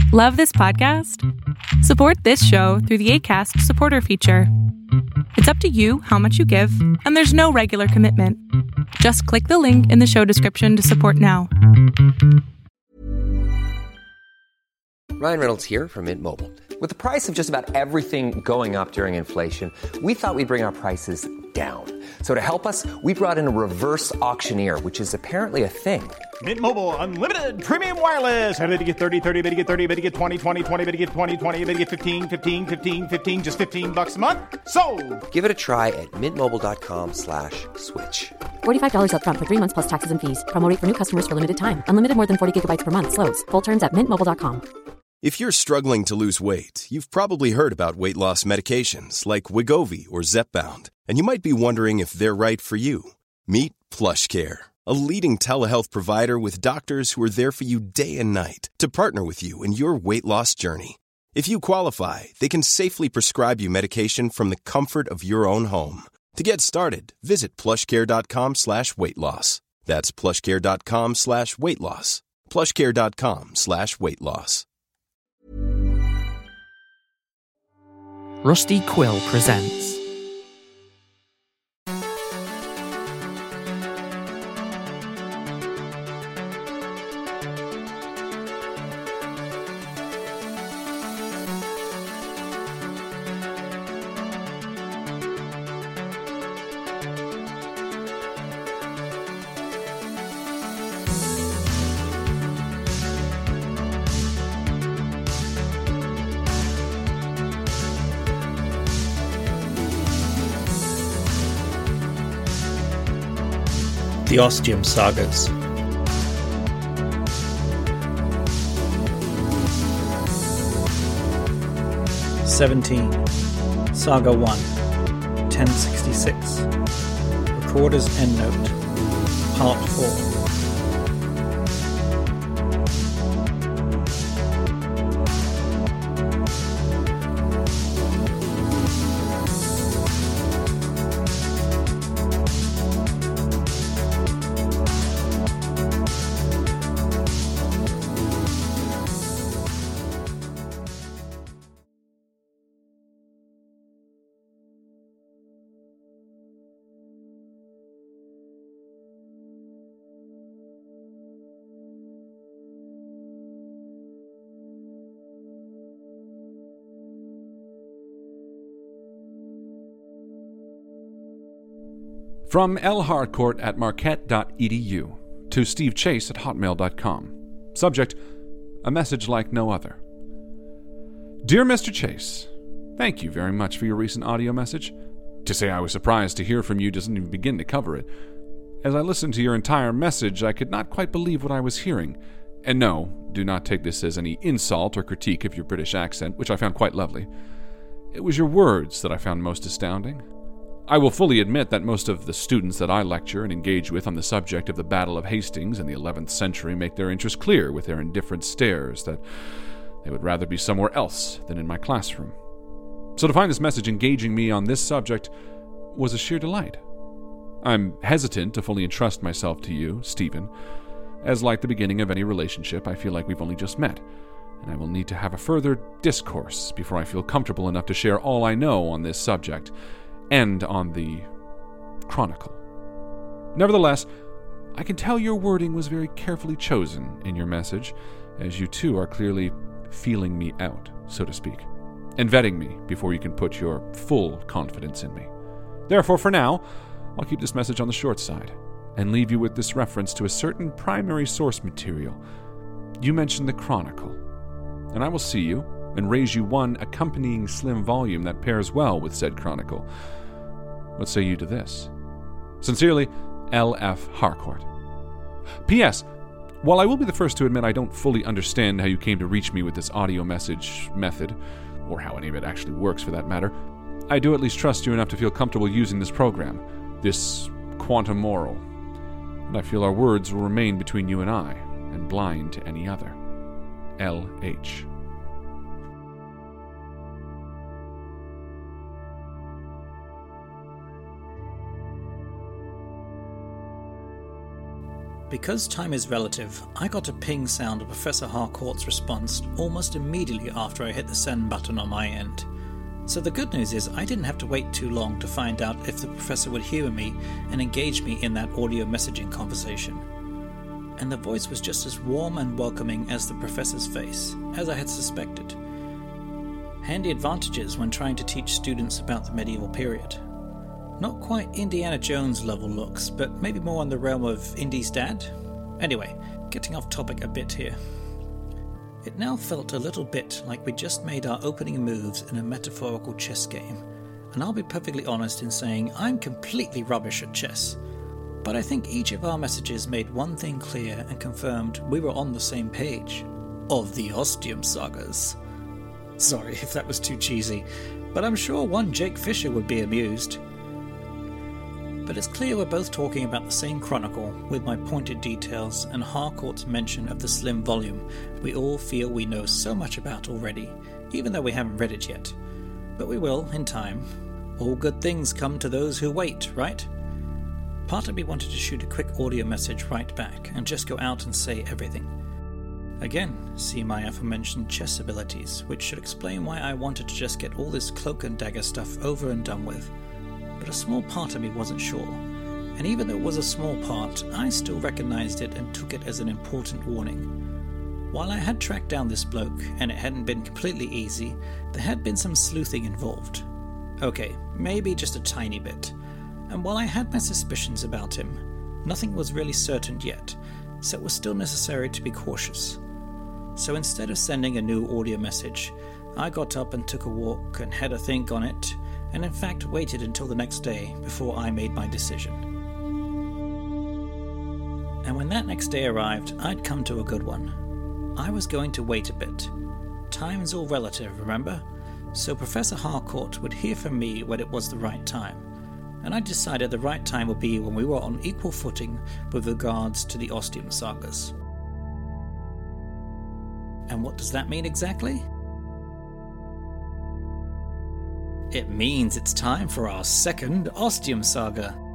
Love this podcast? Support this show through the Acast supporter feature. It's up to you how much you give, and there's no regular commitment. Just click the link in the show description to support now. Ryan Reynolds here from Mint Mobile. With the price of just about everything going up during inflation, we thought we'd bring our prices down. So to help us, we brought in a reverse auctioneer, which is apparently a thing. Mint Mobile Unlimited Premium Wireless. How to get 30, 30, bit to get 30, bit to get 20, 20, 20, bit to get 20, 20, bit to get 15, 15, 15, 15, just $15 a month? Sold! Give it a try at mintmobile.com/switch. $45 up front for 3 months plus taxes and fees. Promo rate for new customers for limited time. Unlimited more than 40 gigabytes per month. Slows full terms at mintmobile.com. If you're struggling to lose weight, you've probably heard about weight loss medications like Wegovy or Zepbound, and you might be wondering if they're right for you. Meet PlushCare, a leading telehealth provider with doctors who are there for you day and night to partner with you in your weight loss journey. If you qualify, they can safely prescribe you medication from the comfort of your own home. To get started, visit plushcare.com/weight-loss. That's plushcare.com/weight-loss. plushcare.com/weight-loss. Rusty Quill presents The Ostium Sagas. '17. Saga 1. 1066. Recorder's Endnote. Part 4. From L. Harcourt at marquette.edu to Steve Chase at hotmail.com. Subject, a message like no other. Dear Mr. Chase, thank you very much for your recent audio message. To say I was surprised to hear from you doesn't even begin to cover it. As I listened to your entire message, I could not quite believe what I was hearing. And no, do not take this as any insult or critique of your British accent, which I found quite lovely. It was your words that I found most astounding. I will fully admit that most of the students that I lecture and engage with on the subject of the Battle of Hastings in the 11th century make their interest clear with their indifferent stares that they would rather be somewhere else than in my classroom. So to find this message engaging me on this subject was a sheer delight. I'm hesitant to fully entrust myself to you, Stephen, as like the beginning of any relationship, I feel like we've only just met, and I will need to have a further discourse before I feel comfortable enough to share all I know on this subject, and on the Chronicle. Nevertheless, I can tell your wording was very carefully chosen in your message, as you too are clearly feeling me out, so to speak, and vetting me before you can put your full confidence in me. Therefore, for now, I'll keep this message on the short side, and leave you with this reference to a certain primary source material. You mentioned the Chronicle, and I will see you and raise you one accompanying slim volume that pairs well with said Chronicle. What say you to this? Sincerely, L.F. Harcourt. P.S. While I will be the first to admit I don't fully understand how you came to reach me with this audio message method, or how any of it actually works for that matter, I do at least trust you enough to feel comfortable using this program, this quantum moral, and I feel our words will remain between you and I, and blind to any other. L.H. Because time is relative, I got a ping sound of Professor Harcourt's response almost immediately after I hit the send button on my end. So the good news is I didn't have to wait too long to find out if the professor would hear me and engage me in that audio messaging conversation. And the voice was just as warm and welcoming as the professor's face, as I had suspected. Handy advantages when trying to teach students about the medieval period. Not quite Indiana Jones level looks, but maybe more on the realm of Indy's dad? Anyway, getting off topic a bit here. It now felt a little bit like we just made our opening moves in a metaphorical chess game, and I'll be perfectly honest in saying I'm completely rubbish at chess. But I think each of our messages made one thing clear and confirmed we were on the same page. Of the Ostium Sagas. Sorry if that was too cheesy, but I'm sure one Jake Fisher would be amused. But it's clear we're both talking about the same chronicle, with my pointed details and Harcourt's mention of the slim volume we all feel we know so much about already, even though we haven't read it yet. But we will, in time. All good things come to those who wait, right? Part of me wanted to shoot a quick audio message right back and just go out and say everything. Again, see my aforementioned chess abilities, which should explain why I wanted to just get all this cloak and dagger stuff over and done with. But a small part of me wasn't sure, and even though it was a small part, I still recognized it and took it as an important warning. While I had tracked down this bloke, and it hadn't been completely easy, there had been some sleuthing involved. Okay, maybe just a tiny bit. And while I had my suspicions about him, nothing was really certain yet, so it was still necessary to be cautious. So instead of sending a new audio message, I got up and took a walk and had a think on it, and in fact waited until the next day before I made my decision. And when that next day arrived, I'd come to a good one. I was going to wait a bit. Time's all relative, remember? So Professor Harcourt would hear from me when it was the right time. And I decided the right time would be when we were on equal footing with regards to the Ostium Sagas. And what does that mean exactly? It means it's time for our second Ostium Saga.